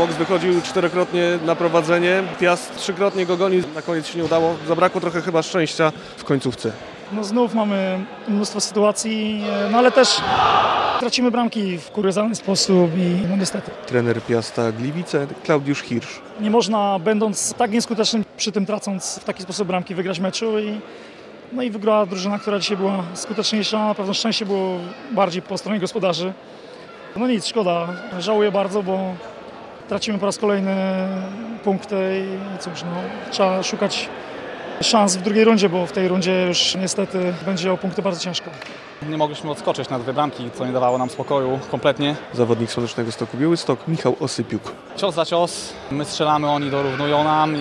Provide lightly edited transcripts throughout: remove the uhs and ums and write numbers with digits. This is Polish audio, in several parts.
Boks wychodził 4-krotnie na prowadzenie. Piast 3-krotnie go goni, na koniec się nie udało. Zabrakło trochę chyba szczęścia w końcówce. No znów mamy mnóstwo sytuacji, no ale też tracimy bramki w kuriozalny sposób i no niestety. Trener Piasta Gliwice Klaudiusz Hirsch. Nie można, będąc tak nieskutecznym, przy tym tracąc w taki sposób bramki, wygrać meczu i wygrała drużyna, która dzisiaj była skuteczniejsza. Na pewno szczęście było bardziej po stronie gospodarzy. No nic, szkoda. Żałuję bardzo, bo tracimy po raz kolejny punkty i cóż, no, trzeba szukać szans w drugiej rundzie, bo w tej rundzie już niestety będzie o punkty bardzo ciężko. Nie mogliśmy odskoczyć na 2 bramki, co nie dawało nam spokoju kompletnie. Zawodnik Słonecznego Stoku Białystok Michał Osypiuk. Cios za cios, my strzelamy, oni dorównują nam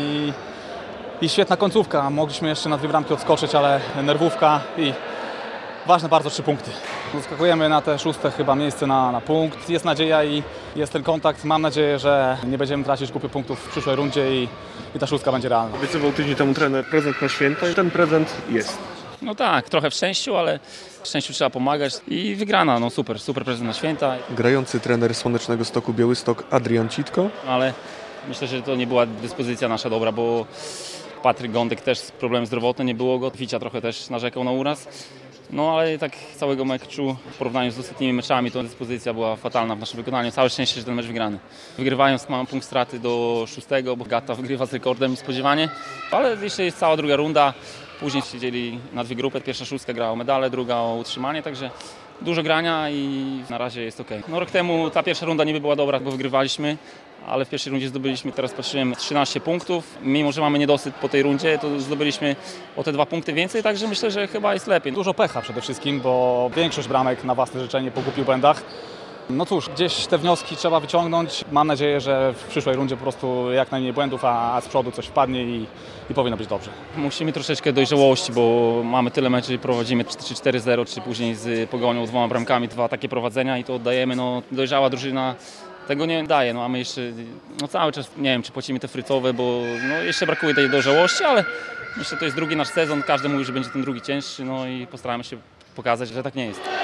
i świetna końcówka. Mogliśmy jeszcze na 2 bramki odskoczyć, ale nerwówka i ważne bardzo 3 punkty. Skakujemy na te 6. chyba miejsce na punkt. Jest nadzieja i jest ten kontakt. Mam nadzieję, że nie będziemy tracić kupy punktów w przyszłej rundzie i ta 6 będzie realna. Obiecywał tydzień temu trener prezent na święta i ten prezent jest. No tak, trochę w szczęściu, ale w szczęściu trzeba pomagać i wygrana, no super prezent na święta. Grający trener Słonecznego Stoku Białystok Adrian Citko. Ale myślę, że to nie była dyspozycja nasza dobra, bo Patryk Gądek też z problemem zdrowotnym, nie było go. Wicia trochę też narzekał na uraz. No ale tak całego meczu w porównaniu z ostatnimi meczami to dyspozycja była fatalna w naszym wykonaniu. Całe szczęście, że ten mecz wygrany. Wygrywając mam punkt straty do 6, bo Gata wygrywa z rekordem niespodziewanie. Ale jeszcze jest cała druga runda. Później siedzieli na 2 grupy. Pierwsza 6 grała o medale, druga o utrzymanie, także dużo grania i na razie jest ok. No rok temu ta pierwsza runda niby była dobra, bo wygrywaliśmy, ale w pierwszej rundzie zdobyliśmy, teraz patrzyłem, 13 punktów. Mimo że mamy niedosyt po tej rundzie, to zdobyliśmy o te 2 punkty więcej, także myślę, że chyba jest lepiej. Dużo pecha przede wszystkim, bo większość bramek na własne życzenie po głupiu błędach. No cóż, gdzieś te wnioski trzeba wyciągnąć. Mam nadzieję, że w przyszłej rundzie po prostu jak najmniej błędów, a z przodu coś wpadnie i powinno być dobrze. Musimy troszeczkę dojrzałości, bo mamy tyle meczów, prowadzimy 4-0, czy później z Pogonią 2 bramkami, 2 takie prowadzenia i to oddajemy. No, dojrzała drużyna tego nie daje, no a my jeszcze cały czas, nie wiem, czy płacimy te frycowe, bo jeszcze brakuje tej dojrzałości, ale myślę, że to jest drugi nasz sezon, każdy mówi, że będzie ten drugi cięższy, no i postaramy się pokazać, że tak nie jest.